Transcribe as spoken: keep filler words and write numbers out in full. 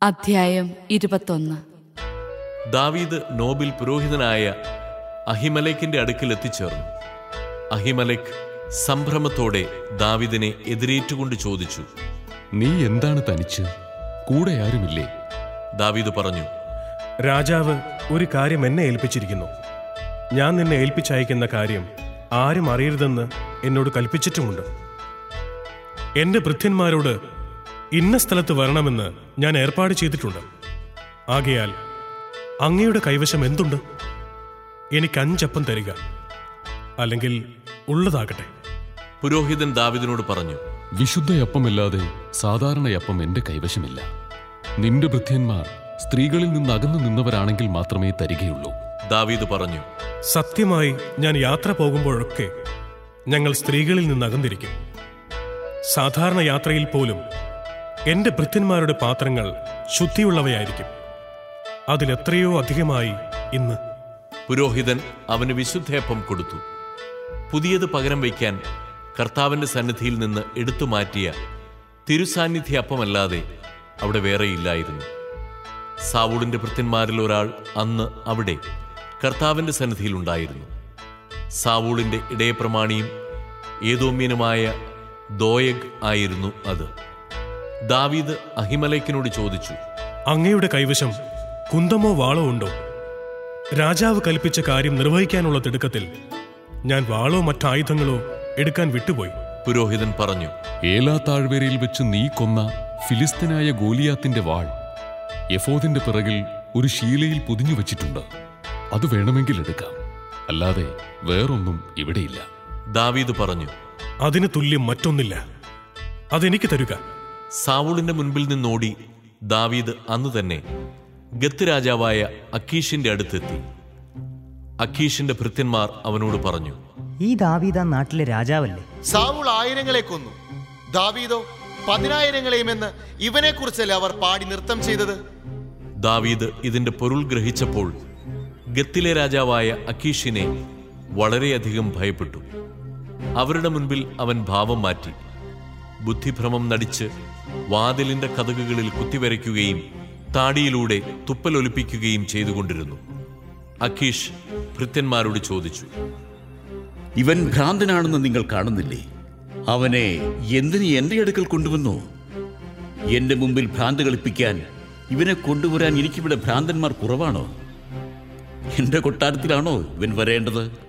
അധ്യായം ഇരുപത്തൊന്ന്. ദാവീദ് നോബിൽ പുരോഹിതനായ അഹിമലേക്കിന്റെ അടുക്കൽ എത്തിച്ചേർന്നു. അഹിമലേക്ക് സംഭ്രമത്തോടെ ദാവീദിനെ എതിരേറ്റുകൊണ്ട് ചോദിച്ചു, നീ എന്താണ് തനിച്ച്? കൂടെ ആരുമില്ലേ? ദാവീദ് പറഞ്ഞു, രാജാവ് ഒരു കാര്യം എന്നെ ഏൽപ്പിച്ചിരിക്കുന്നു. ഞാൻ നിന്നെ ഏൽപ്പിച്ചയക്കുന്ന കാര്യം ആരും അറിയരുതെന്ന് എന്നോട് കൽപ്പിച്ചിട്ടുമുണ്ട്. എന്റെ ഭൃത്യന്മാരോട് ഇന്ന സ്ഥലത്ത് വരണമെന്ന് ഞാൻ ഏർപ്പാട് ചെയ്തിട്ടുണ്ട്. ആകയാൽ അങ്ങയുടെ കൈവശം എന്തുണ്ട്? എനിക്ക് അഞ്ചപ്പം തരിക, അല്ലെങ്കിൽ ഉള്ളതാകട്ടെ. പുരോഹിതൻ ദാവീദിനോട് പറഞ്ഞു, വിശുദ്ധയപ്പമല്ലാതെ സാധാരണയപ്പം എന്റെ കൈവശമില്ല. നിന്റെ ഭൃത്യന്മാർ സ്ത്രീകളിൽ നിന്ന് അകന്നു നിന്നവരാണെങ്കിൽ മാത്രമേ തരികയുള്ളൂ. ദാവീദ് പറഞ്ഞു, സത്യമായി ഞാൻ യാത്ര പോകുമ്പോഴൊക്കെ ഞങ്ങൾ സ്ത്രീകളിൽ നിന്ന് അകന്നിരിക്കും. സാധാരണ യാത്രയിൽ പോലും എന്റെ ഭൃത്യന്മാരുടെ പാത്രങ്ങൾ ശുദ്ധിയുള്ളവയായിരിക്കും. അതിലെത്രയോ അധികമായി ഇന്ന്. പുരോഹിതൻ അവന് വിശുദ്ധയപ്പം കൊടുത്തു. പുതിയത് പകരം വയ്ക്കാൻ കർത്താവിന്റെ സന്നിധിയിൽ നിന്ന് എടുത്തു മാറ്റിയ തിരുസാന്നിധ്യ അപ്പമല്ലാതെ അവിടെ വേറെയില്ലായിരുന്നു. സാവൂളിന്റെ ഭൃത്യന്മാരിൽ ഒരാൾ അന്ന് അവിടെ കർത്താവിന്റെ സന്നിധിയിൽ ഉണ്ടായിരുന്നു. സാവൂളിന്റെ ഇടയപ്രമാണിയും ഏദോമ്യനുമായ ദോയഗ് ആയിരുന്നു അത്. ദാവീദ് അഹിമലേക്കിനോട് ചോദിച്ചു, അങ്ങയുടെ കൈവശം കുന്തമോ വാളോ ഉണ്ടോ? രാജാവ് കൽപ്പിച്ച കാര്യം നിർവഹിക്കാനുള്ള തിടുക്കത്തിൽ ഞാൻ വാളോ മറ്റായുധങ്ങളോ എടുക്കാൻ വിട്ടുപോയി. പുരോഹിതൻ പറഞ്ഞു, ഏലാ താഴ്വരയിൽ വെച്ച് നീ കൊന്ന ഫിലിസ്തീനായ ഗോലിയാത്തിന്റെ വാൾ എഫോദിന്റെ പിറകിൽ ഒരു ശീലയിൽ പൊതിഞ്ഞു വച്ചിട്ടുണ്ട്. അത് വേണമെങ്കിൽ എടുക്കാം, അല്ലാതെ വേറൊന്നും ഇവിടെയില്ല. ദാവീദ് പറഞ്ഞു, അതിന് തുല്യം മറ്റൊന്നില്ല. അതെനിക്ക് തരുക. സാവൂളിന്റെ മുൻപിൽ നിന്നോടി ദാവീദ് അന്ന് തന്നെ ഗത്ത് രാജാവായ അക്കീഷിന്റെ അടുത്തെത്തി. അക്കീഷിന്റെ ഭൃത്യന്മാർ അവനോട് പറഞ്ഞു, ഈ ദാവീദ് നാട്ടിലെ രാജാവല്ലേ? സാവൂൾ ആയിരങ്ങളെ കൊന്നു, ദാവീദോ പതിനായിരങ്ങളെയുമെന്ന് ഇവനെ കുറിച്ചല്ലേ അവർ പാടി നൃത്തം ചെയ്തത്. ദാവീദ് ഇതിന്റെ പൊരുൾ ഗ്രഹിച്ചപ്പോൾ ഗത്തിലെ രാജാവായ അക്കീഷിനെ വളരെയധികം ഭയപ്പെട്ടു. അവരുടെ മുൻപിൽ അവൻ ഭാവം മാറ്റി ബുദ്ധിഭ്രമം നടിച്ച് വാതിലിന്റെ കതകുകളിൽ കുത്തിവരയ്ക്കുകയും താടിയിലൂടെ തുപ്പലൊലിപ്പിക്കുകയും ചെയ്തുകൊണ്ടിരുന്നു. അക്കീഷ് ഭൃത്യന്മാരോട് ചോദിച്ചു, ഇവൻ ഭ്രാന്തനാണെന്ന് നിങ്ങൾ കാണുന്നില്ലേ? അവനെ എന്തിന് എന്റെ അടുക്കൽ കൊണ്ടുവന്നു? എന്റെ മുമ്പിൽ ഭ്രാന്ത് കളിപ്പിക്കാൻ ഇവനെ കൊണ്ടുവരാൻ എനിക്കിവിടെ ഭ്രാന്തന്മാർ കുറവാണോ? എന്റെ കൊട്ടാരത്തിലാണോ ഇവൻ വരേണ്ടത്?